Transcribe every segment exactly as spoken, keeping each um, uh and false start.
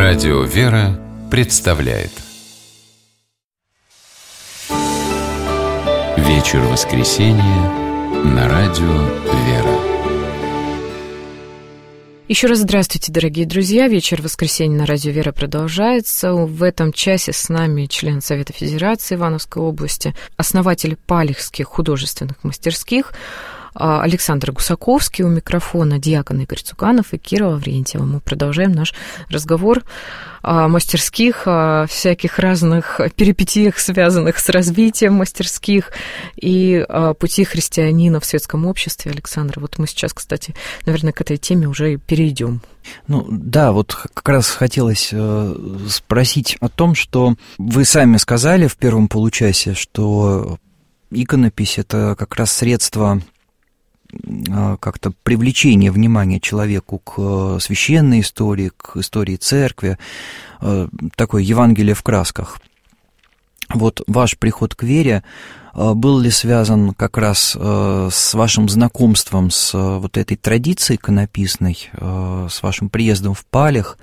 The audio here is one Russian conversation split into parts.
Радио «Вера» представляет Вечер воскресенья на Радио «Вера». Еще раз здравствуйте, дорогие друзья. Вечер воскресенья на Радио «Вера» продолжается. В этом часе с нами член Совета Федерации Ивановской области, основатель Палихских художественных мастерских Александр Гусаковский, у микрофона диакон Игорь Цуканов и Кира Лаврентьева. Мы продолжаем наш разговор о мастерских, о всяких разных перипетиях, связанных с развитием мастерских и о пути христианина в светском обществе. Александр, вот мы сейчас, кстати, наверное, к этой теме уже и перейдем. Ну да, вот как раз хотелось э, спросить о том, что вы сами сказали в первом получасе, что иконопись — это как раз средство как-то привлечение внимания человеку к священной истории, к истории церкви, такое Евангелие в красках. Вот ваш приход к вере был ли связан как раз с вашим знакомством с вот этой традицией иконописной, с вашим приездом в Палих,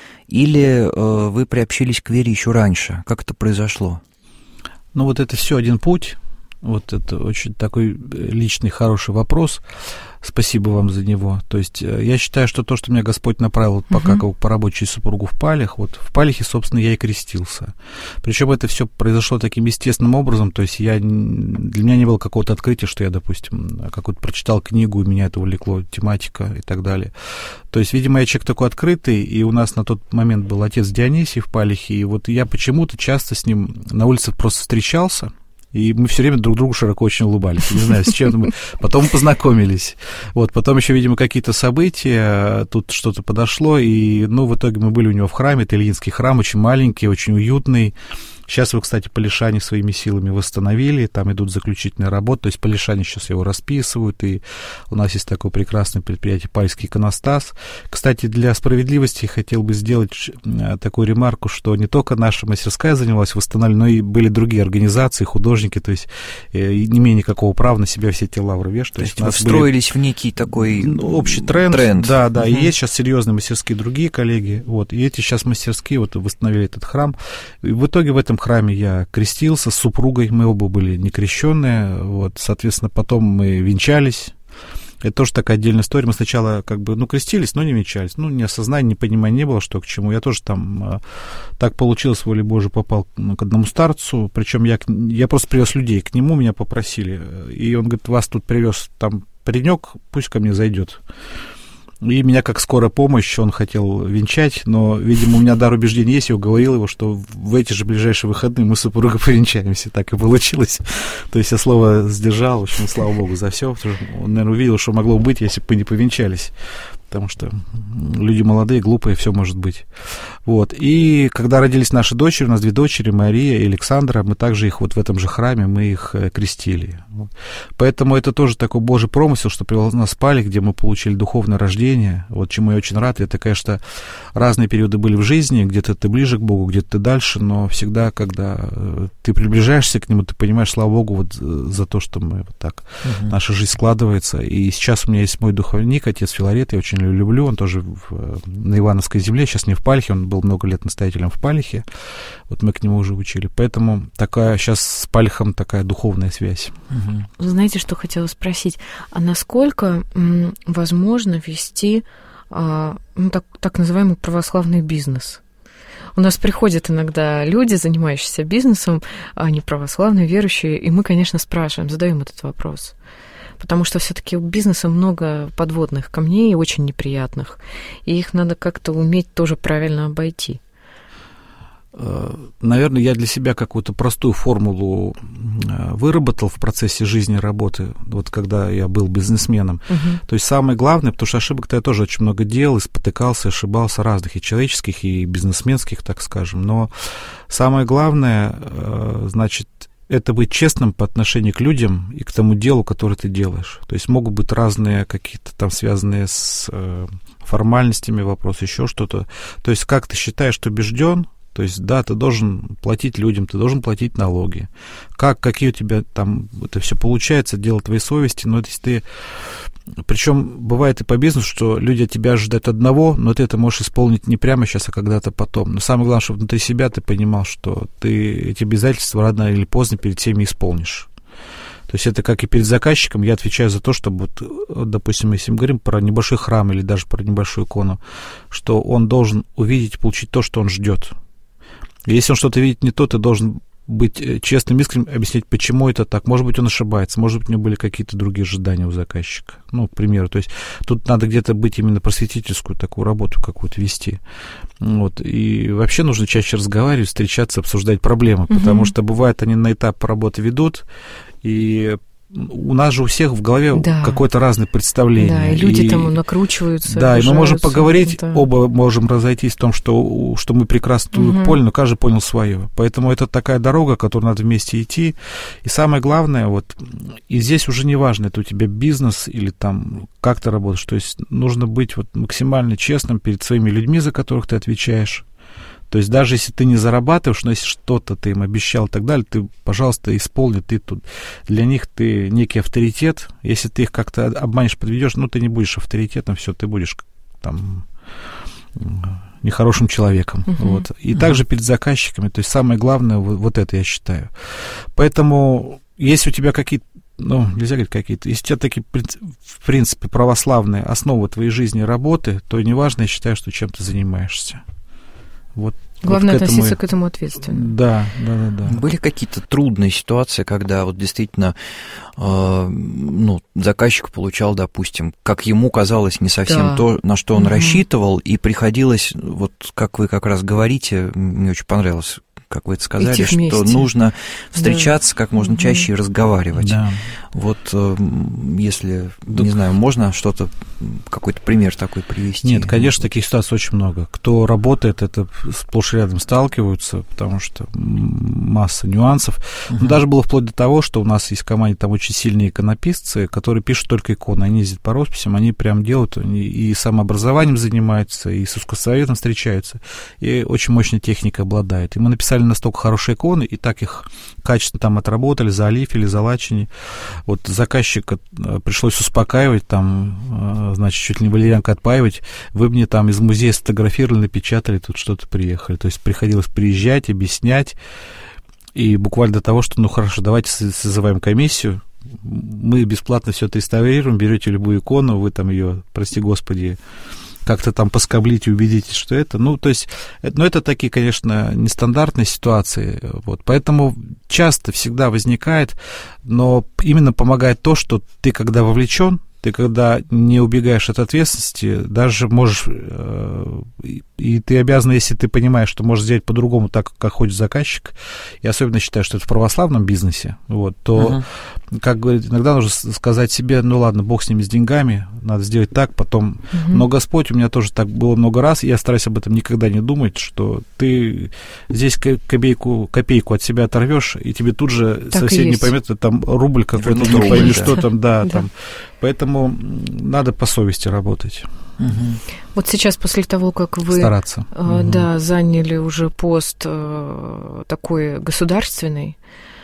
или вы приобщились к вере еще раньше? Как это произошло? Ну вот это все один путь. Вот это очень такой личный, хороший вопрос. Спасибо вам за него. То есть я считаю, что то, что меня Господь направил вот, пока uh-huh. по рабочей супругу в Палих, вот в Палихе, собственно, я и крестился. Причем это все произошло таким естественным образом. То есть я, для меня не было какого-то открытия, что я, допустим, какую-то прочитал книгу, и меня это увлекло, тематика и так далее. То есть, видимо, я человек такой открытый, и у нас на тот момент был отец Дионисий в Палихе, и вот я почему-то часто с ним на улице просто встречался. И мы все время друг другу широко очень улыбались. Не знаю, с чем мы. Потом познакомились. Вот, потом еще, видимо, какие-то события, тут что-то подошло, и, ну, в итоге мы были у него в храме, это Ильинский храм, очень маленький, очень уютный. Сейчас его, кстати, полишане своими силами восстановили, там идут заключительные работы, то есть полишане сейчас его расписывают, и у нас есть такое прекрасное предприятие «Пальский иконостас». Кстати, для справедливости хотел бы сделать такую ремарку, что не только наша мастерская занималась восстановлением, но и были другие организации, художники, то есть не имея никакого права на себя все эти лавры вешать. То, то есть вы встроились были... в некий такой ну, общий тренд. тренд. Да, да, угу. И есть сейчас серьезные мастерские другие коллеги, вот, и эти сейчас мастерские вот восстановили этот храм. И в итоге в этом храме я крестился с супругой, мы оба были некрещенные, вот, соответственно, потом мы венчались. Это тоже такая отдельная история. Мы сначала как бы, ну, крестились, но не венчались. Ну, ни осознания, ни понимания не было, что к чему. Я тоже там так получилось, волей Божией, попал ну, к одному старцу, причем я, я просто привез людей к нему, меня попросили, и он говорит, вас тут привез там паренек, пусть ко мне зайдет. И меня как скорая помощь, он хотел венчать, но, видимо, у меня дар убеждения есть, я уговорил его, что в эти же ближайшие выходные мы с супругой повенчаемся. Так и получилось. То есть я слово сдержал, в общем, слава Богу за все. Он, наверное, увидел, что могло быть, если бы мы не повенчались. Потому что люди молодые, глупые, все может быть. Вот. И когда родились наши дочери, у нас две дочери, Мария и Александра, мы также их вот в этом же храме, мы их крестили. Вот. Поэтому это тоже такой Божий промысел, что привел нас в Палих, где мы получили духовное рождение, вот чему я очень рад. Это, конечно, разные периоды были в жизни, где-то ты ближе к Богу, где-то ты дальше, но всегда, когда ты приближаешься к Нему, ты понимаешь, слава Богу, вот за то, что мы вот так, угу. наша жизнь складывается. И сейчас у меня есть мой духовник, отец Филарет, я очень люблю, он тоже в, на Ивановской земле, сейчас не в Палихе, он был много лет настоятелем в Палихе, вот мы к нему уже учили, поэтому такая сейчас с Палихом такая духовная связь. Угу. Знаете, что хотела спросить, а насколько м, возможно вести а, ну, так, так называемый православный бизнес? У нас приходят иногда люди, занимающиеся бизнесом, они православные, верующие, и мы, конечно, спрашиваем, задаем этот вопрос. Потому что все-таки у бизнеса много подводных камней, очень неприятных, и их надо как-то уметь тоже правильно обойти. Наверное, я для себя какую-то простую формулу выработал в процессе жизни и работы, вот когда я был бизнесменом. Uh-huh. То есть самое главное, потому что ошибок-то я тоже очень много делал, и спотыкался, ошибался разных, и человеческих, и бизнесменских, так скажем. Но самое главное, значит, это быть честным по отношению к людям и к тому делу, которое ты делаешь. То есть могут быть разные какие-то там связанные с формальностями вопросы, еще что-то. То есть как ты считаешь, что убежден, То есть, да, ты должен платить людям, ты должен платить налоги. Как, какие у тебя там это все получается, дело твоей совести, но если ты... Причем бывает и по бизнесу, что люди от тебя ожидают одного, но ты это можешь исполнить не прямо сейчас, а когда-то потом. Но самое главное, чтобы внутри себя ты понимал, что ты эти обязательства рано или поздно перед всеми исполнишь. То есть это как и перед заказчиком, я отвечаю за то, чтобы, вот, допустим, если мы говорим про небольшой храм или даже про небольшую икону, что он должен увидеть, получить то, что он ждет. И если он что-то видит не то, ты должен быть честным, искренним, объяснять, почему это так. Может быть, он ошибается, может быть, у него были какие-то другие ожидания у заказчика. Ну, к примеру, то есть тут надо где-то быть именно просветительскую такую работу какую-то вести. Вот. И вообще нужно чаще разговаривать, встречаться, обсуждать проблемы, угу. потому что бывает, они на этап работы ведут, и у нас же у всех в голове да. какое-то разное представление. Да, и люди и, там накручиваются. Да, и мы можем поговорить, да. оба можем разойтись в том, что, что мы прекрасно угу. поняли, но каждый понял свое. Поэтому это такая дорога, которую надо вместе идти. И самое главное, вот, и здесь уже не важно, это у тебя бизнес или там как ты работаешь. То есть нужно быть вот максимально честным перед своими людьми, за которых ты отвечаешь. То есть даже если ты не зарабатываешь, но если что-то ты им обещал и так далее, ты, пожалуйста, исполни, ты тут, для них ты некий авторитет. Если ты их как-то обманешь, подведешь, ну, ты не будешь авторитетом, все, ты будешь там нехорошим человеком. Uh-huh. Вот. И uh-huh. также перед заказчиками, то есть самое главное, вот, вот это я считаю. Поэтому, если у тебя какие-то, ну, нельзя говорить какие-то, если у тебя такие, в принципе, православные основы твоей жизни, работы, то неважно, я считаю, что чем ты занимаешься. Вот, Главное вот к относиться этому... к этому ответственно. Да, да, да, да. Были какие-то трудные ситуации, когда вот действительно э, ну, заказчик получал, допустим, как ему казалось, не совсем да. то, на что он угу. рассчитывал, и приходилось, вот как вы как раз говорите, мне очень понравилось, как вы это сказали, что нужно встречаться да. как можно угу. чаще и разговаривать. Да. Вот если, да. не знаю, можно что-то, какой-то пример такой привести? Нет, конечно, таких ситуаций очень много. Кто работает, это сплошь и рядом сталкиваются, потому что масса нюансов. Угу. Но даже было вплоть до того, что у нас есть в команде там очень сильные иконописцы, которые пишут только иконы. Они ездят по росписям, они прям делают, они и самообразованием занимаются, и с искусствоведом встречаются, и очень мощной техникой обладают. И мы написали настолько хорошие иконы, и так их качественно там отработали, залифили, залачили. Вот заказчика пришлось успокаивать, там, значит, чуть ли не валерьянкой отпаивать. Вы мне там из музея сфотографировали, напечатали, тут что-то приехали. То есть приходилось приезжать, объяснять, и буквально до того, что, ну, хорошо, давайте созываем комиссию, мы бесплатно все это реставрируем, берете любую икону, вы там ее, прости господи, как-то там поскоблите, убедитесь, что это. Ну, то есть, ну, это такие, конечно, нестандартные ситуации. Вот. Поэтому часто, всегда возникает, но именно помогает то, что ты, когда вовлечен, ты, когда не убегаешь от ответственности, даже можешь, э, и ты обязан, если ты понимаешь, что можешь сделать по-другому, так, как хочет заказчик, и особенно считаю, что это в православном бизнесе, вот, то, uh-huh. как говорят, иногда нужно сказать себе, ну ладно, бог с ними, с деньгами, надо сделать так, потом, uh-huh. но Господь, у меня тоже так было много раз, и я стараюсь об этом никогда не думать, что ты здесь копейку, копейку от себя оторвешь, и тебе тут же так соседний поймет, там рубль какой-то, не пойми, что там, да, да, там, поэтому надо по совести работать. Угу. Вот сейчас, после того, как вы Стараться. Э, угу. да, заняли уже пост э, такой государственный,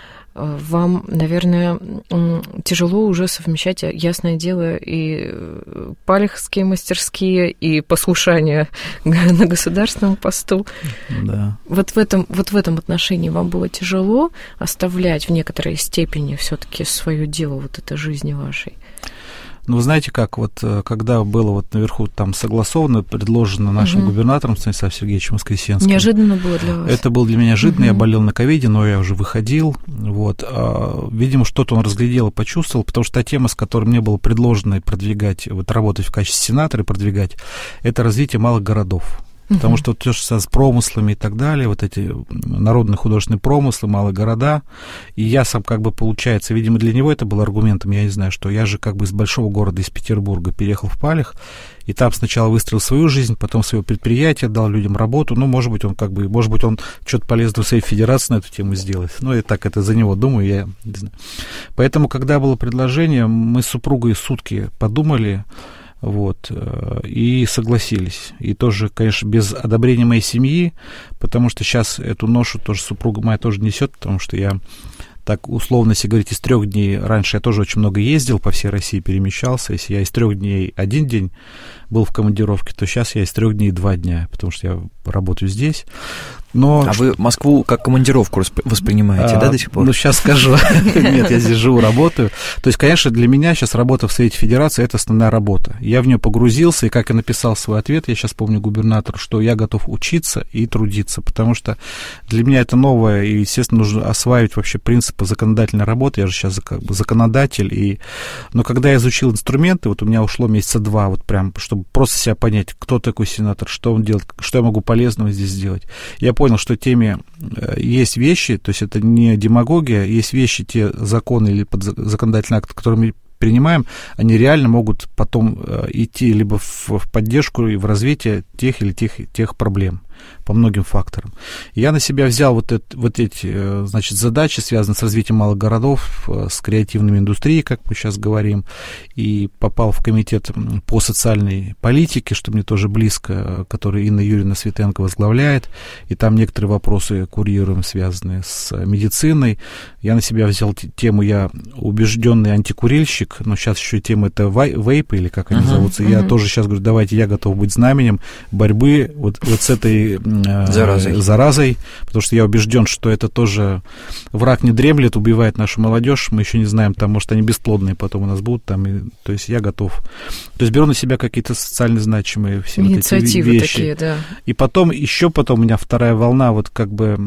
э, вам, наверное, э, тяжело уже совмещать, ясное дело, и палехские мастерские, и послушание на государственном посту. Да. Вот в этом, вот в этом отношении вам было тяжело оставлять в некоторой степени все-таки свое дело, вот этой жизни вашей? Ну, вы знаете, как вот, когда было вот наверху там согласовано, предложено нашим угу. губернатором Станиславом Сергеевичем Воскресенским. Неожиданно было для вас? Это было для меня неожиданно, угу. я болел на ковиде, но я уже выходил, вот. А, видимо, что-то он разглядел и почувствовал, потому что та тема, с которой мне было предложено и продвигать, вот работать в качестве сенатора и продвигать, это развитие малых городов. Потому uh-huh. что вот то, что с промыслами и так далее, вот эти народные художественные промыслы, малые города, и я сам как бы, получается, видимо, для него это был аргументом, я не знаю, что я же как бы из большого города, из Петербурга переехал в Палех, и там сначала выстроил свою жизнь, потом свое предприятие, дал людям работу, ну, может быть, он как бы, может быть, он что-то полезное в своей федерации на эту тему сделает, ну, и так это за него думаю, я не знаю. Поэтому, когда было предложение, мы с супругой сутки подумали, Вот, и согласились. И тоже, конечно, без одобрения моей семьи, потому что сейчас эту ношу тоже супруга моя тоже несет, потому что я, так условно, если говорить, из трех дней, раньше я тоже очень много ездил, по всей России перемещался, если я из трех дней один день был в командировке, то сейчас я из трех дней два дня, потому что я работаю здесь. Но... А вы Москву как командировку воспринимаете, а, да, до сих пор? Ну, сейчас скажу. Нет, я здесь живу, работаю. То есть, конечно, для меня сейчас работа в Совете Федерации – это основная работа. Я в нее погрузился, и как я написал свой ответ, я сейчас помню губернатору, что я готов учиться и трудиться, потому что для меня это новое, и, естественно, нужно осваивать вообще принципы законодательной работы. Я же сейчас как бы законодатель, и... но когда я изучил инструменты, вот у меня ушло месяца два, вот прям, чтобы просто себя понять, кто такой сенатор, что он делает, что я могу полезного здесь сделать. Я понял, что теме есть вещи, то есть это не демагогия, есть вещи, те законы или законодательные акты, которые мы принимаем, они реально могут потом идти либо в поддержку и в развитие тех или тех, тех проблем по многим факторам. Я на себя взял вот, это, вот эти, значит, задачи, связанные с развитием малых городов, с креативными индустрией, как мы сейчас говорим, и попал в комитет по социальной политике, что мне тоже близко, который Инна Юрьевна Светенко возглавляет, и там некоторые вопросы курируем, связанные с медициной. Я на себя взял тему, я убежденный антикурильщик, но сейчас еще тема это вейпы, или как они uh-huh, зовутся. Uh-huh. Я тоже сейчас говорю, давайте, я готов быть знаменем борьбы вот, вот с этой Заразой. заразой, потому что я убежден, что это тоже враг не дремлет, убивает нашу молодежь, мы еще не знаем, там, может, они бесплодные потом у нас будут, там, и, то есть я готов. То есть беру на себя какие-то социально значимые все инициативы вот эти вещи. Такие, да. И потом, еще потом у меня вторая волна, вот как бы,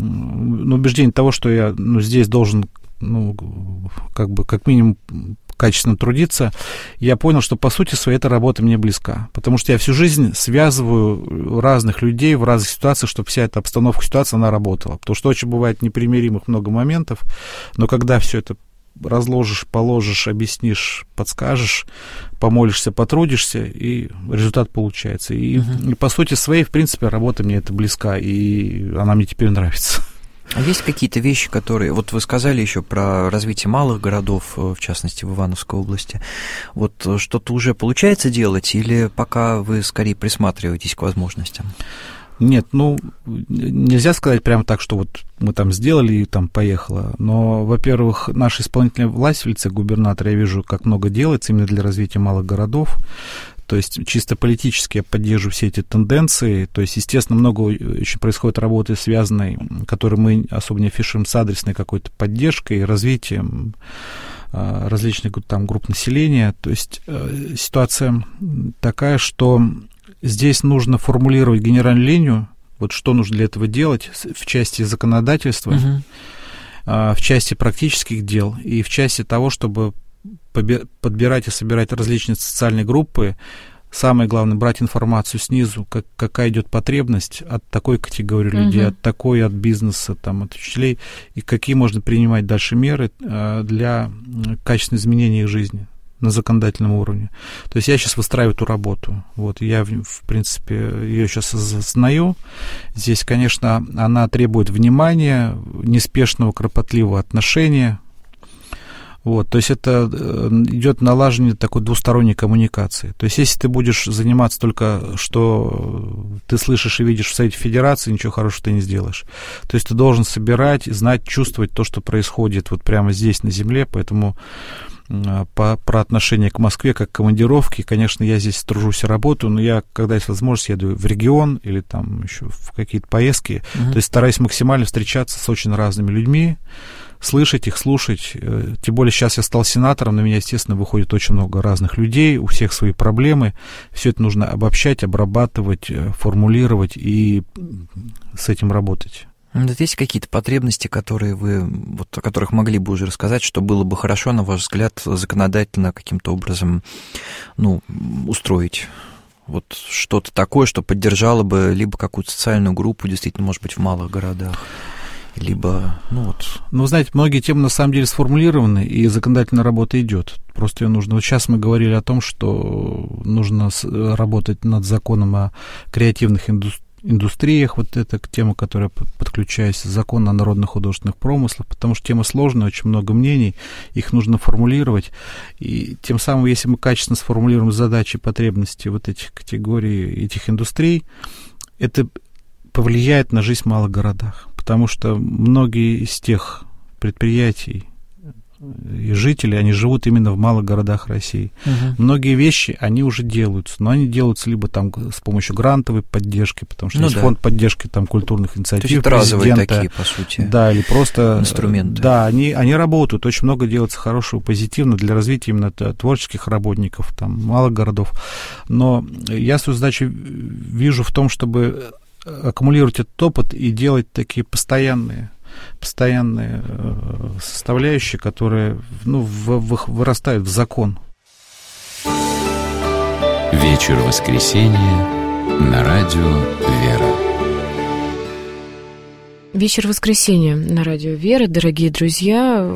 ну, убеждение того, что я, ну, здесь должен, ну, как бы, как минимум, качественно трудиться, я понял, что, по сути своей, эта работа мне близка. Потому что я всю жизнь связываю разных людей в разных ситуациях, чтобы вся эта обстановка, ситуация, она работала. Потому что очень бывает непримиримых много моментов, но когда все это разложишь, положишь, объяснишь, подскажешь, помолишься, потрудишься, и результат получается. И, uh-huh. и по сути своей, в принципе, работа мне это близка, и она мне теперь нравится. А есть какие-то вещи, которые... Вот вы сказали еще про развитие малых городов, в частности, в Ивановской области. Вот что-то уже получается делать, или пока вы скорее присматриваетесь к возможностям? Нет, ну, нельзя сказать прямо так, что вот мы там сделали и там поехало. Но, во-первых, наша исполнительная власть в лице губернатора, я вижу, как много делается именно для развития малых городов. То есть чисто политически я поддерживаю все эти тенденции. То есть, естественно, много очень происходит работы, связанной, которую мы особо не афишируем, с адресной какой-то поддержкой и развитием различных там групп населения. То есть ситуация такая, что здесь нужно формулировать генеральную линию, вот что нужно для этого делать в части законодательства, uh-huh. в части практических дел и в части того, чтобы подбирать и собирать различные социальные группы. Самое главное, брать информацию снизу, как, какая идет потребность от такой категории uh-huh. людей, от такой, от бизнеса, там, от учителей, и какие можно принимать дальше меры для качественного изменения их жизни на законодательном уровне. То есть я сейчас выстраиваю эту работу. Вот, я, в принципе, ее сейчас знаю. Здесь, конечно, она требует внимания, неспешного, кропотливого отношения. Вот, то есть это идет налаживание такой двусторонней коммуникации. То есть если ты будешь заниматься только, что ты слышишь и видишь в Совете Федерации, ничего хорошего ты не сделаешь. То есть ты должен собирать, знать, чувствовать то, что происходит вот прямо здесь, на земле, поэтому по, про отношение к Москве, как к командировке, конечно, я здесь тружусь и работаю, но я, когда есть возможность, еду в регион или там еще в какие-то поездки, uh-huh. то есть стараюсь максимально встречаться с очень разными людьми, слышать их, слушать. Тем более сейчас я стал сенатором, на меня, естественно, выходит очень много разных людей, у всех свои проблемы. Все это нужно обобщать, обрабатывать, формулировать и с этим работать. Вот есть какие-то потребности, которые вы, вот, о которых могли бы уже рассказать, что было бы хорошо, на ваш взгляд, законодательно каким-то образом, ну, устроить? Вот что-то такое, что поддержало бы либо какую-то социальную группу, действительно, может быть, в малых городах, либо, ну вот... Ну, знаете, многие темы на самом деле сформулированы, и законодательная работа идет. Просто ее нужно... Вот сейчас мы говорили о том, что нужно работать над законом о креативных индустриях, индустриях, вот это тема, которая подключается, закон о народных художественных промыслах, потому что тема сложная, очень много мнений, их нужно формулировать, и тем самым, если мы качественно сформулируем задачи, потребности вот этих категорий, этих индустрий, это повлияет на жизнь в малых городах, потому что многие из тех предприятий и жители, они живут именно в малых городах России. Uh-huh. Многие вещи, они уже делаются, но они делаются либо там с помощью грантовой поддержки, потому что ну есть да. фонд поддержки там культурных инициатив президента. Такие, по сути, да, или просто инструменты. Да, они, они работают, очень много делается хорошего, позитивного для развития именно творческих работников, там, малых городов. Но я свою задачу вижу в том, чтобы аккумулировать этот опыт и делать такие постоянные постоянные составляющие, которые ну, в, в, вырастают в закон. Вечер воскресенья на радио «Вера». Вечер воскресенья на радио «Вера». Дорогие друзья,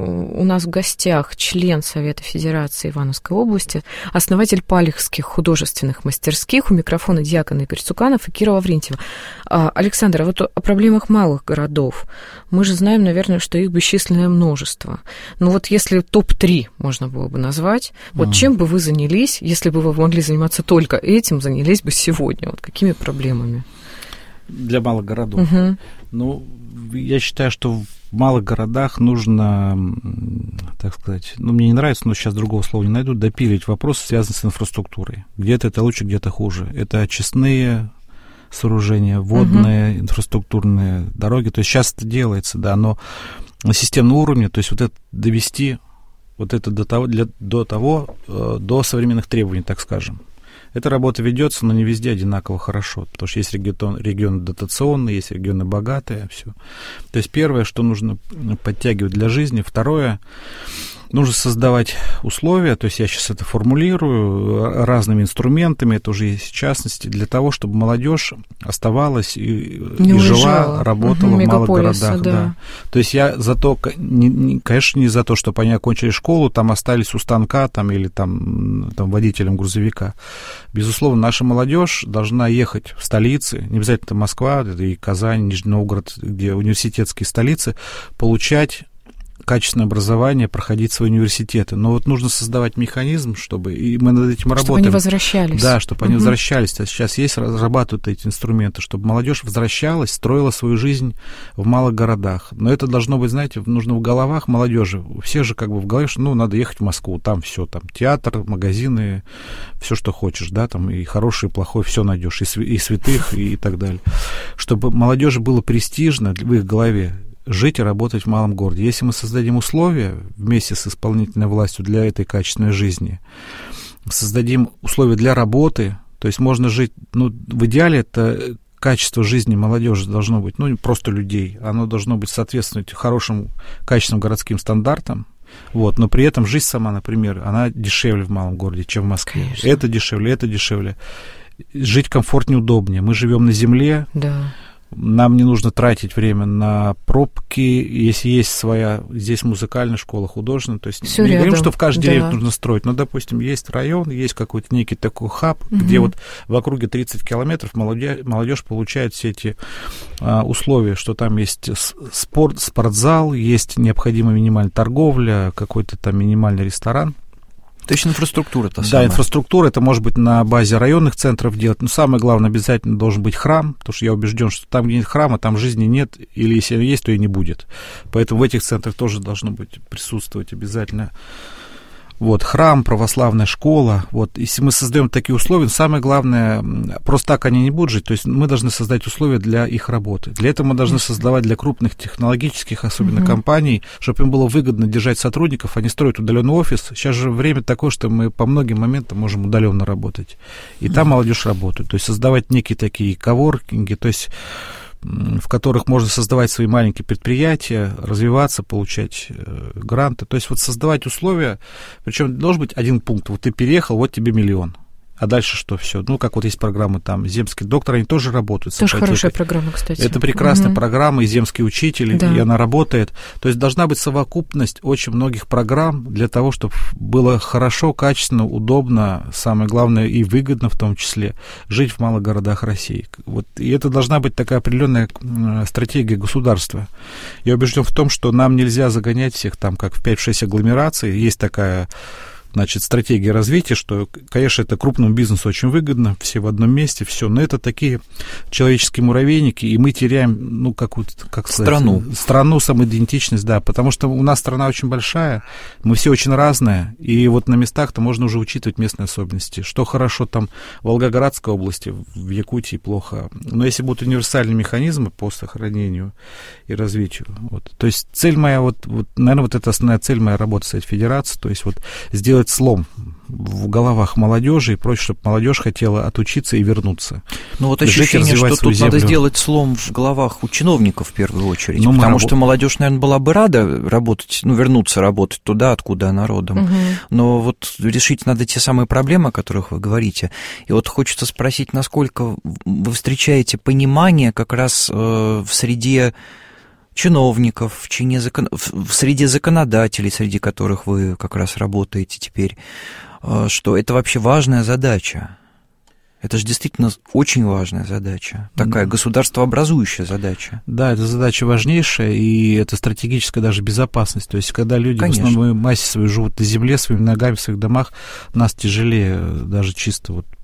у нас в гостях член Совета Федерации Ивановской области, основатель Палихских художественных мастерских, у микрофона диакон Игорь Цуканов и Кира Лаврентьева. Александр, а вот о проблемах малых городов. Мы же знаем, наверное, что их бесчисленное множество. Но вот если топ три можно было бы назвать, вот mm. чем бы вы занялись, если бы вы могли заниматься только этим, занялись бы сегодня? Вот какими проблемами? Для малых городов. Угу. Ну, я считаю, что в малых городах нужно, так сказать, ну, мне не нравится, но сейчас другого слова не найду, допилить вопросы, связанные с инфраструктурой. Где-то это лучше, где-то хуже. Это очистные сооружения, водные, угу. инфраструктурные дороги. То есть сейчас это делается, да, но на системном уровне, то есть вот это довести, вот это до того, для, до того, до современных требований, так скажем. Эта работа ведется, но не везде одинаково хорошо, потому что есть регион, регионы дотационные, есть регионы богатые, все. То есть первое, что нужно подтягивать для жизни. Второе, нужно создавать условия, то есть я сейчас это формулирую разными инструментами, это уже есть в частности, для того, чтобы молодежь оставалась и, и жила, работала угу, в малых городах. Да. Да. То есть я за то, не, не, конечно, не за то, чтобы они окончили школу, там остались у станка там, или там, там водителем грузовика. Безусловно, наша молодежь должна ехать в столицы, не обязательно это Москва, это и Казань, Нижний Новгород, где университетские столицы, получать качественное образование, проходить свои университеты. Но вот нужно создавать механизм, чтобы... И мы над этим работаем. Чтобы они возвращались. Да, чтобы они угу. возвращались. А сейчас есть, разрабатывают эти инструменты, чтобы молодежь возвращалась, строила свою жизнь в малых городах. Но это должно быть, знаете, нужно в головах молодежи. У всех же как бы в голове, что ну, надо ехать в Москву, там все, там театр, магазины, все, что хочешь, да, там и хорошее, и плохое, все найдешь, и, св- и святых, и, и так далее. Чтобы молодежи было престижно в их голове жить и работать в малом городе. Если мы создадим условия вместе с исполнительной властью для этой качественной жизни, создадим условия для работы, то есть можно жить, ну, в идеале это качество жизни молодежи должно быть, ну, не просто людей, оно должно быть соответствовать хорошим, качественным городским стандартам, вот, но при этом жизнь сама, например, она дешевле в малом городе, чем в Москве. Конечно. Это дешевле, это дешевле. Жить комфортнее, удобнее. Мы живем на земле. Да. Нам не нужно тратить время на пробки, если есть своя, здесь музыкальная школа, художественная, то есть всё не рядом. говорим, что в каждой да. деревне нужно строить, но, допустим, есть район, есть какой-то некий такой хаб, угу. где вот в округе тридцать километров молодежь, молодежь получает все эти а, условия, что там есть спорт, спортзал, есть необходимая минимальная торговля, какой-то там минимальный ресторан. То есть инфраструктура-то Да, самая. инфраструктура, это может быть на базе районных центров делать, но самое главное, обязательно должен быть храм, потому что я убежден, что там, где нет храма, там жизни нет, или если есть, то и не будет. Поэтому в этих центрах тоже должно быть присутствовать обязательно вот, храм, православная школа. Вот, если мы создаем такие условия, самое главное, просто так они не будут жить, то есть мы должны создать условия для их работы. Для этого мы должны создавать для крупных технологических, особенно угу. компаний, чтобы им было выгодно держать сотрудников, они строят удаленный офис. Сейчас же время такое, что мы по многим моментам можем удаленно работать. И угу. там молодежь работает. То есть создавать некие такие коворкинги, то есть в которых можно создавать свои маленькие предприятия, развиваться, получать э, гранты. То есть вот создавать условия, причем должен быть один пункт. Вот ты переехал, вот тебе миллион. А дальше что? Все. Ну, как вот есть программы там, земский доктор, они тоже работают. Тоже хорошая программа, кстати. Это прекрасная угу. программа, и земский учитель, да. и она работает. То есть должна быть совокупность очень многих программ для того, чтобы было хорошо, качественно, удобно, самое главное, и выгодно в том числе, жить в малых городах России. Вот. И это должна быть такая определенная стратегия государства. Я убежден в том, что нам нельзя загонять всех там, как в пять-шесть агломераций. Есть такая... Значит, стратегия развития, что, конечно, это крупному бизнесу очень выгодно, все в одном месте, все, но это такие человеческие муравейники, и мы теряем, ну, какую-то, как сказать, страну. Страну, самоидентичность, да, потому что у нас страна очень большая, мы все очень разные, и вот на местах-то можно уже учитывать местные особенности. Что хорошо там в Волгоградской области, в Якутии плохо, но если будут универсальные механизмы по сохранению и развитию, вот, то есть цель моя, вот, вот, наверное, вот это основная цель моей работы с этой федерацией, то есть вот сделать слом в головах молодежи и прочее, чтобы молодежь хотела отучиться и вернуться. Ну вот ощущение, что тут землю. Надо сделать слом в головах у чиновников в первую очередь, ну, потому что молодежь, наверное, была бы рада работать, ну, вернуться работать туда, откуда она родом. Угу. Но вот решить надо те самые проблемы, о которых вы говорите. И вот хочется спросить, насколько вы встречаете понимание как раз э, в среде чиновников, в, чине закон... в среде законодателей, среди которых вы как раз работаете теперь, что это вообще важная задача. Это же действительно очень важная задача, такая государствообразующая задача. Да, это задача важнейшая, и это стратегическая даже безопасность. То есть, когда люди Конечно. В основной массе своей живут на земле, своими ногами в своих домах, нас тяжелее даже чисто вот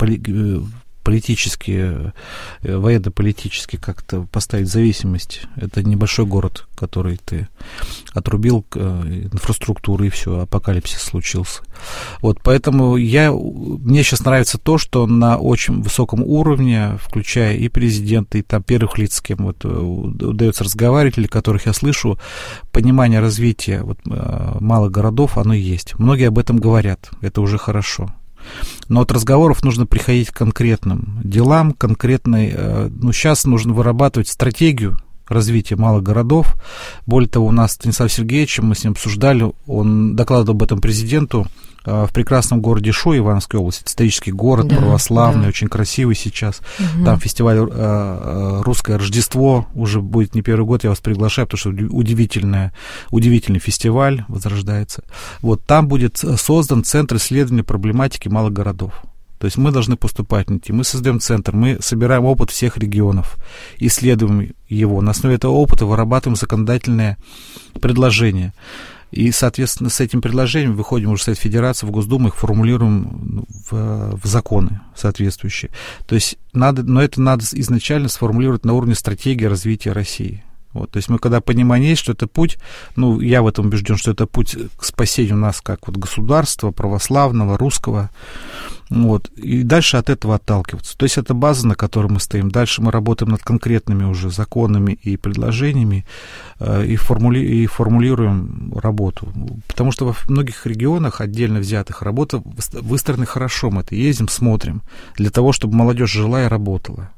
политически, военно-политически как-то поставить зависимость. Это небольшой город, который ты отрубил инфраструктуру, и все, апокалипсис случился. Вот, поэтому я, мне сейчас нравится то, что на очень высоком уровне, включая и президента, и там первых лиц, с кем вот удается разговаривать, или которых я слышу, понимание развития вот, малых городов, оно есть. Многие об этом говорят, это уже хорошо. Но от разговоров нужно приходить к конкретным делам, конкретной... Ну, сейчас нужно вырабатывать стратегию развития малых городов. Более того, у нас Станислав Сергеевич, мы с ним обсуждали, он докладывал об этом президенту в прекрасном городе Шуй, Ивановской области. Это исторический город, да, православный, да. очень красивый сейчас. Угу. Там фестиваль «Русское Рождество» уже будет не первый год, я вас приглашаю, потому что удивительный, удивительный фестиваль возрождается. Вот, там будет создан Центр исследования проблематики малых городов. То есть мы должны поступать на те. Мы создаем центр, мы собираем опыт всех регионов, исследуем его. На основе этого опыта вырабатываем законодательные предложения. И, соответственно, с этим предложением выходим уже в Совет Федерации, в Госдуму, их формулируем в, в законы соответствующие. То есть надо, но это надо изначально сформулировать на уровне стратегии развития России. Вот, то есть мы когда понимаем, есть, что это путь, ну, я в этом убежден, что это путь к спасению нас как вот государства, православного, русского, вот, и дальше от этого отталкиваться. То есть это база, на которой мы стоим. Дальше мы работаем над конкретными уже законами и предложениями э, и, формули, и формулируем работу. Потому что во многих регионах, отдельно взятых, работа выстроена хорошо. Мы это ездим, смотрим, для того, чтобы молодежь жила и работала.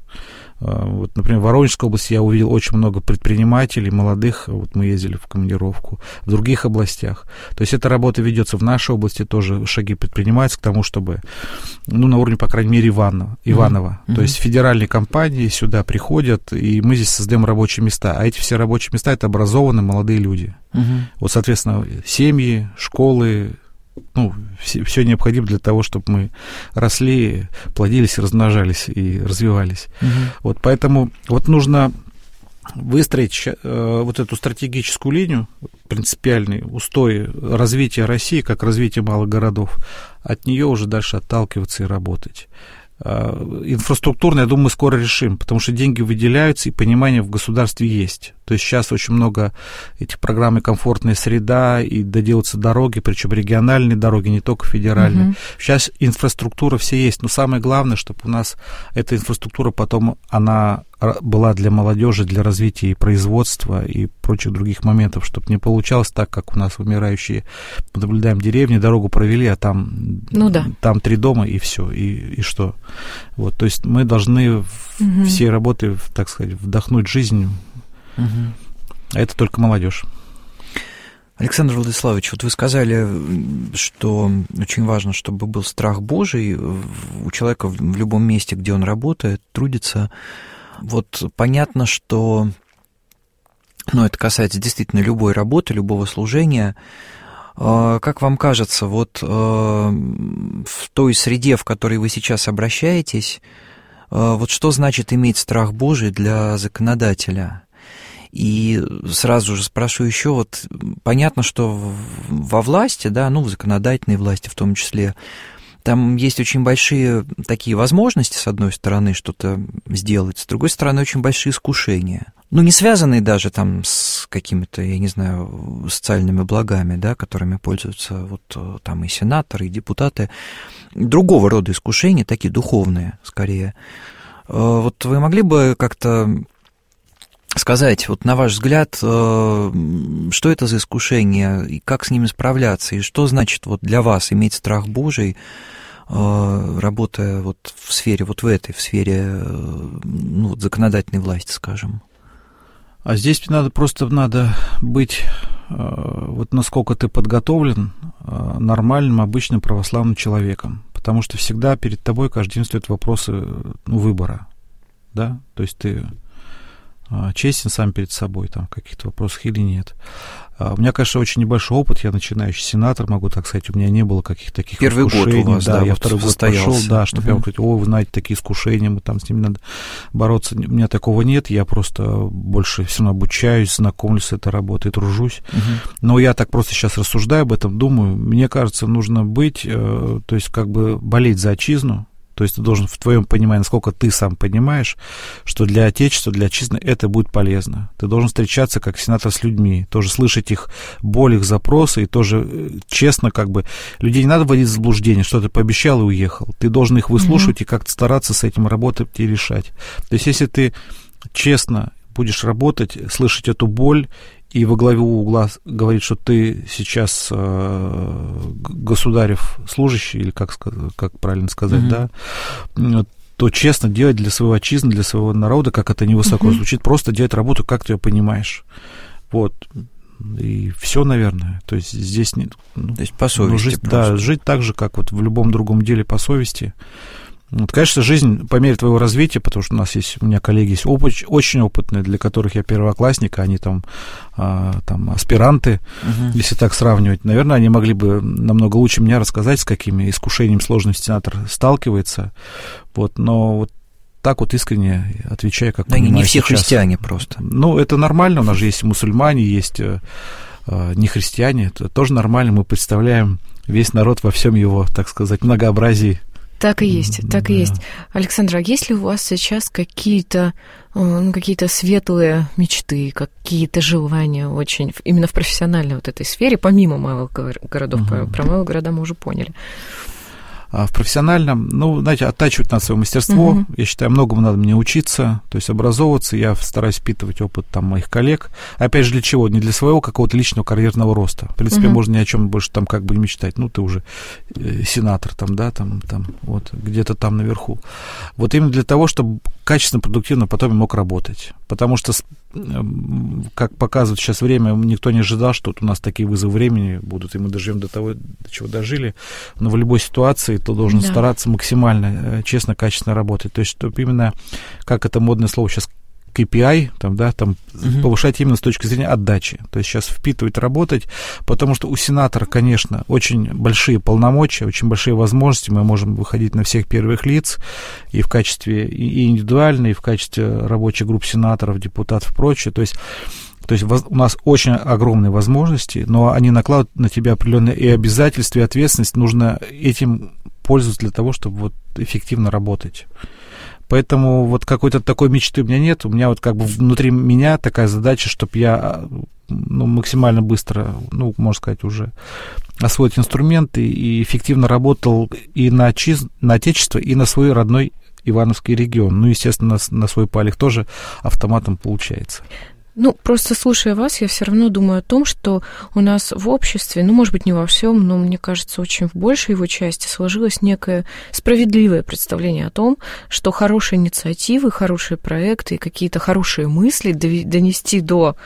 Вот, например, в Воронежской области я увидел очень много предпринимателей, молодых, вот мы ездили в командировку, в других областях. То есть эта работа ведется в нашей области, тоже шаги предпринимаются к тому, чтобы, ну, на уровне, по крайней мере, Иванова. Иванова. Mm-hmm. То есть федеральные компании сюда приходят, и мы здесь создаем рабочие места. А эти все рабочие места — это образованные молодые люди. Mm-hmm. Вот, соответственно, семьи, школы, ну, все, все необходимо для того, чтобы мы росли, плодились, размножались и развивались. Угу. Вот поэтому вот нужно выстроить э, вот эту стратегическую линию, принципиальный устой развития России, как развитие малых городов, от нее уже дальше отталкиваться и работать. Инфраструктурно, я думаю, мы скоро решим, потому что деньги выделяются, и понимание в государстве есть. То есть сейчас очень много этих программ «Комфортная среда», и доделаются дороги, причем региональные дороги, не только федеральные. Угу. Сейчас инфраструктура все есть, но самое главное, чтобы у нас эта инфраструктура потом, она была для молодежи, для развития и производства, и прочих других моментов, чтобы не получалось так, как у нас умирающие, наблюдаем деревни, дорогу провели, а там, ну, да. там три дома, и все, и, и что? Вот, то есть мы должны угу. всей работы, так сказать, вдохнуть жизнь, угу. а это только молодежь. Александр Владиславович, вот вы сказали, что очень важно, чтобы был страх Божий у человека в любом месте, где он работает, трудится. Вот понятно, что, ну, это касается действительно любой работы, любого служения. Как вам кажется, вот в той среде, в которой вы сейчас обращаетесь, вот что значит иметь страх Божий для законодателя? И сразу же спрошу еще, вот понятно, что во власти, да, ну, в законодательной власти в том числе, там есть очень большие такие возможности, с одной стороны, что-то сделать, с другой стороны, очень большие искушения. Ну, не связанные даже там с какими-то, я не знаю, социальными благами, да, которыми пользуются вот там и сенаторы, и депутаты. Другого рода искушения, такие духовные, скорее. Вот вы могли бы как-то сказать, вот на ваш взгляд, что это за искушения, и как с ними справляться, и что значит вот для вас иметь страх Божий, работая вот в сфере, вот в этой, в сфере, ну, вот законодательной власти, скажем? А здесь надо просто надо быть, вот насколько ты подготовлен, нормальным, обычным православным человеком, потому что всегда перед тобой каждый день стоят вопросы, ну, выбора, да, то есть ты честен сам перед собой, там, в каких-то вопросах или нет. У меня, конечно, очень небольшой опыт, я начинающий сенатор, могу так сказать, у меня не было каких-то таких Первый искушений. Год у вас, да, да, я вот второй год пошел, да, чтобы uh-huh. я мог сказать, о, вы знаете, такие искушения, мы там с ними надо бороться. У меня такого нет, я просто больше все равно обучаюсь, знакомлюсь с этой работой, тружусь. Uh-huh. Но я так просто сейчас рассуждаю об этом, думаю, мне кажется, нужно быть, то есть как бы болеть за отчизну. То есть ты должен в твоем понимании, насколько ты сам понимаешь, что для Отечества, для Отчизны это будет полезно. Ты должен встречаться как сенатор с людьми, тоже слышать их боль, их запросы, и тоже честно как бы... Людей не надо вводить в заблуждение, что ты пообещал и уехал. Ты должен их выслушивать mm-hmm. и как-то стараться с этим работать и решать. То есть если ты честно будешь работать, слышать эту боль, и во главе угла говорит, что ты сейчас э, государев служащий, или как, как правильно сказать, mm-hmm. да, то честно делать для своего отчизны, для своего народа, как это невысоко mm-hmm. звучит, просто делать работу, как ты ее понимаешь. Вот. И все, наверное. То есть здесь нет... Ну, то есть по совести. Ну, жить, просто. Да, жить так же, как вот в любом другом деле по совести. Вот, конечно, жизнь по мере твоего развития, потому что у нас есть, у меня коллеги есть опыт, очень опытные, для которых я первоклассник, а они там, а, там аспиранты, uh-huh. если так сравнивать. Наверное, они могли бы намного лучше меня рассказать, с какими искушениями сложным сенатор сталкивается. Вот, но вот так вот искренне отвечаю, как да, понимаю не все сейчас. Христиане просто. Ну, это нормально, у нас же есть мусульмане, есть э, э, нехристиане, это тоже нормально, мы представляем весь народ во всем его, так сказать, многообразии. Так и есть, так да. и есть. Александра, а есть ли у вас сейчас какие-то, ну, какие-то светлые мечты, какие-то желания очень, именно в профессиональной вот этой сфере, помимо малых городов, uh-huh. про малые города мы уже поняли? А в профессиональном, ну, знаете, оттачивать надо свое мастерство. Uh-huh. Я считаю, многому надо мне учиться, то есть образовываться. Я стараюсь впитывать опыт там моих коллег. Опять же, для чего? Не для своего какого-то личного карьерного роста. В принципе, uh-huh. можно ни о чем больше там как бы не мечтать. Ну, ты уже э, сенатор там, да, там, там, вот, где-то там наверху. Вот именно для того, чтобы качественно, продуктивно потом я мог работать. Потому что, как показывает сейчас время, никто не ожидал, что вот у нас такие вызовы времени будут, и мы доживем до того, до чего дожили. Но в любой ситуации ты должен да. стараться максимально честно, качественно работать. То есть, чтобы именно, как это модное слово сейчас, кей пи ай, там, да, там, угу. повышать именно с точки зрения отдачи. То есть сейчас впитывать, работать, потому что у сенатора, конечно, очень большие полномочия, очень большие возможности. Мы можем выходить на всех первых лиц и в качестве и индивидуально, и в качестве рабочих групп сенаторов, депутатов и прочее. То есть То есть у нас очень огромные возможности, но они накладывают на тебя определенные и обязательства, и ответственность. Нужно этим пользоваться для того, чтобы вот эффективно работать. Поэтому вот какой-то такой мечты у меня нет. У меня вот как бы внутри меня такая задача, чтобы я ну, максимально быстро, ну, можно сказать, уже освоить инструменты и эффективно работал и на, отчиз... на отечество, и на свой родной Ивановский регион. Ну, естественно, на, на свой Палих тоже автоматом получается. Ну, просто слушая вас, я все равно думаю о том, что у нас в обществе, ну, может быть, не во всем, но, мне кажется, очень в большей его части сложилось некое справедливое представление о том, что хорошие инициативы, хорошие проекты и какие-то хорошие мысли донести до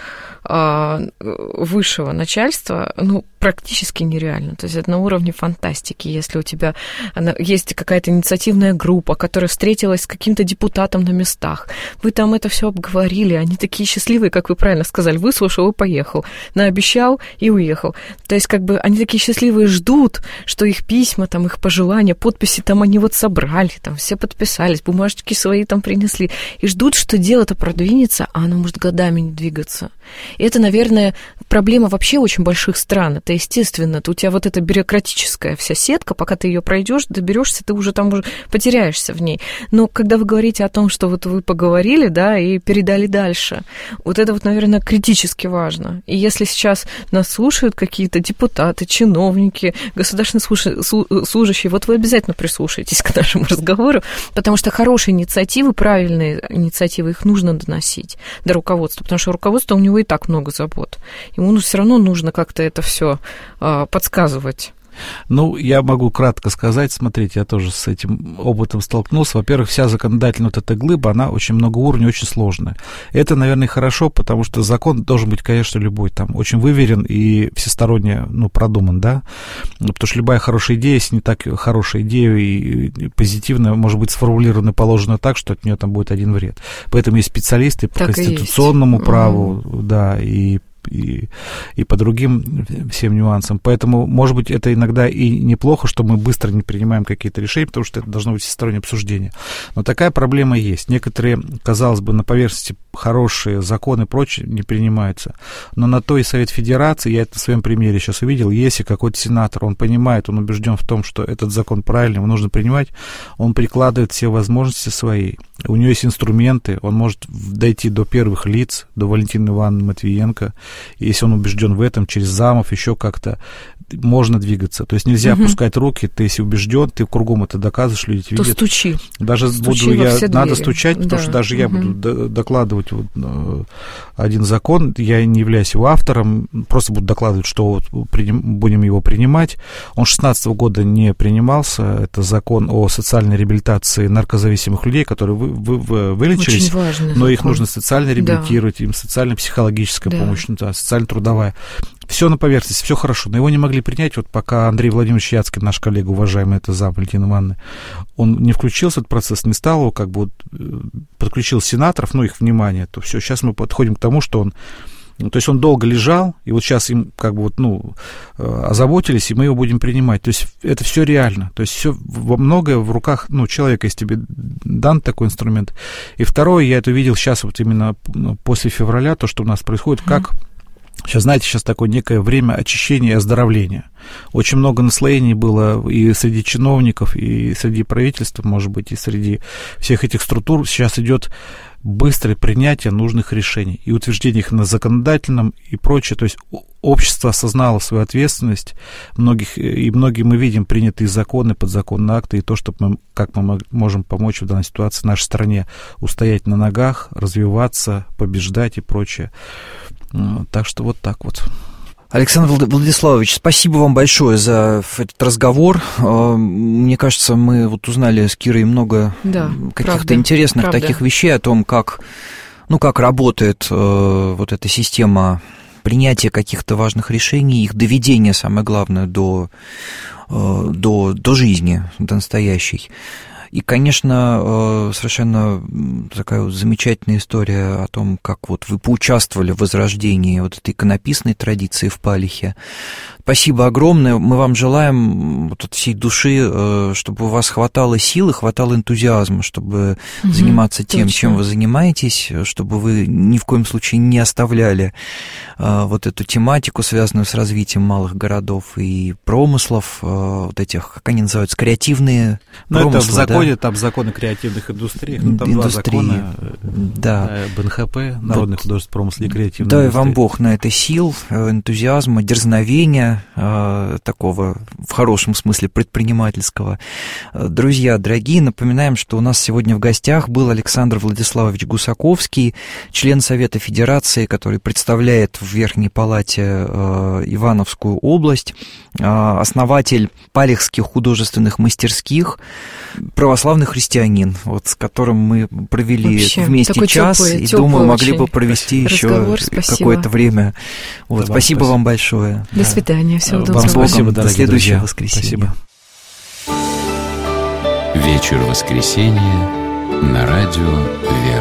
высшего начальства, ну, практически нереально. То есть это на уровне фантастики. Если у тебя есть какая-то инициативная группа, которая встретилась с каким-то депутатом на местах, вы там это все обговорили, они такие счастливые, как вы правильно сказали, выслушал и поехал, наобещал и уехал. То есть как бы они такие счастливые, ждут, что их письма, там, их пожелания, подписи там они вот собрали, там все подписались, бумажечки свои там принесли, и ждут, что дело-то продвинется, а оно может годами не двигаться. И это, наверное, проблема вообще очень больших стран. Это естественно. У тебя вот эта бюрократическая вся сетка, пока ты ее пройдешь, доберешься, ты уже там уже потеряешься в ней. Но когда вы говорите о том, что вот вы поговорили, да, и передали дальше, вот это вот, наверное, критически важно. И если сейчас нас слушают какие-то депутаты, чиновники, государственные служащие, вот вы обязательно прислушаетесь к нашему разговору, потому что хорошие инициативы, правильные инициативы, их нужно доносить до руководства, потому что руководство, у него и так много забот. Ему все равно нужно как-то это все а, подсказывать. Ну, я могу кратко сказать, смотрите, я тоже с этим опытом столкнулся. Во-первых, вся законодательная вот эта глыба, она очень многоуровневая, очень сложная. Это, наверное, хорошо, потому что закон должен быть, конечно, любой, там, очень выверен и всесторонне, ну, продуман, да, потому что любая хорошая идея, если не так хорошая идея и, и позитивная, может быть сформулирована и положена так, что от нее там будет один вред. Поэтому есть специалисты по так конституционному праву, mm-hmm. да, и И, и по другим всем нюансам. Поэтому, может быть, это иногда и неплохо, что мы быстро не принимаем какие-то решения, потому что это должно быть всестороннее обсуждение. Но такая проблема есть. Некоторые, казалось бы, на поверхности хорошие законы и прочее не принимаются. Но на то и Совет Федерации, я это на своем примере сейчас увидел, если какой-то сенатор, он понимает, он убежден в том, что этот закон правильный, его нужно принимать, он прикладывает все возможности свои. У него есть инструменты, он может дойти до первых лиц, до Валентины Ивановны Матвиенко. Если он убежден в этом, через замов, еще как-то можно двигаться. То есть нельзя угу. опускать руки, ты если убежден, ты кругом это доказываешь, люди видят. То стучи. Даже стучи буду я, надо двери. стучать, потому да. что даже угу. я буду д- докладывать вот, э, один закон, я не являюсь его автором, просто буду докладывать, что вот приним, будем его принимать. Он шестнадцатого года не принимался, это закон о социальной реабилитации наркозависимых людей, которые вы, вы, вы, вылечились, но закон. Их нужно социально реабилитировать, да. им социально-психологическая да. помощь, да, социально-трудовая. Все на поверхности, все хорошо, но его не могли принять, вот пока Андрей Владимирович Яцкий, наш коллега, уважаемый, это зам Валентины Ивановны, он не включился в этот процесс, не стал его, как бы, вот, подключил сенаторов, ну, их внимание, то все, сейчас мы подходим к тому, что он, ну, то есть он долго лежал, и вот сейчас им, как бы, вот, ну, озаботились, и мы его будем принимать, то есть это все реально, то есть все во многое в руках, ну, человека, если тебе дан такой инструмент. И второе, я это видел сейчас вот именно после февраля, то, что у нас происходит, как... Сейчас, знаете, сейчас такое некое время очищения и оздоровления. Очень много наслоений было и среди чиновников, и среди правительства, может быть, и среди всех этих структур. Сейчас идет быстрое принятие нужных решений и утверждение их на законодательном и прочее. То есть общество осознало свою ответственность, многих, и многие мы видим принятые законы, подзаконные акты, и то, что мы, как мы можем помочь в данной ситуации нашей стране устоять на ногах, развиваться, побеждать и прочее. Так что вот так вот. Александр Владиславович, спасибо вам большое за этот разговор. Мне кажется, мы вот узнали с Кирой много да, каких-то правда, интересных правда. таких вещей о том, как, ну, как работает вот эта система принятия каких-то важных решений, их доведения, самое главное, до, до, до жизни, до настоящей. И, конечно, совершенно такая замечательная история о том, как вот вы поучаствовали в возрождении вот этой иконописной традиции в Палихе. Спасибо огромное. Мы вам желаем вот от всей души, чтобы у вас хватало силы, хватало энтузиазма, чтобы угу, заниматься тем, точно. чем вы занимаетесь, чтобы вы ни в коем случае не оставляли вот эту тематику, связанную с развитием малых городов и промыслов, вот этих, как они называются, креативные Но промыслы. Это в законе, да? Там законы креативных индустрий, ну, там Индустрии, два закона, да. Б эн ха пэ, Народный вот. художественный промысл и креативная Дай индустрия. вам Бог на это сил, энтузиазма, дерзновения, мышления э, такого, в хорошем смысле, предпринимательского. Друзья дорогие, напоминаем, что у нас сегодня в гостях был Александр Владиславович Гусаковский, член Совета Федерации, который представляет в Верхней Палате э, Ивановскую область, э, основатель Палехских художественных мастерских, православный христианин, вот, с которым мы провели вообще вместе час, теплый, и, теплый думаю, могли бы провести еще какое-то время. Вот, спасибо, спасибо вам большое. До свидания, всего доброго. Вам спасибо, до следующего воскресенья. Вечер воскресенья на радио Вера.